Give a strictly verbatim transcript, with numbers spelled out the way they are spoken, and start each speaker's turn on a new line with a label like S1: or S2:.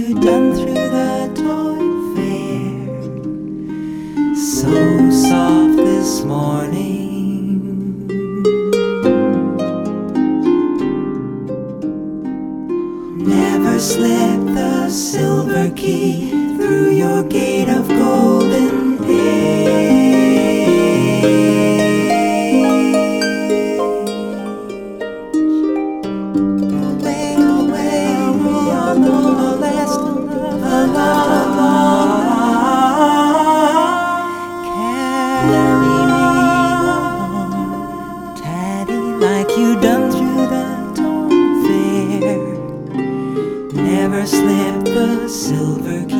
S1: you done through the toy fair? So soft this morning, never slip the silver key through your gate of golden age. Away, away, beyond the last of carry me on, Taddy, like you done through the toy fair. Never slip the silver key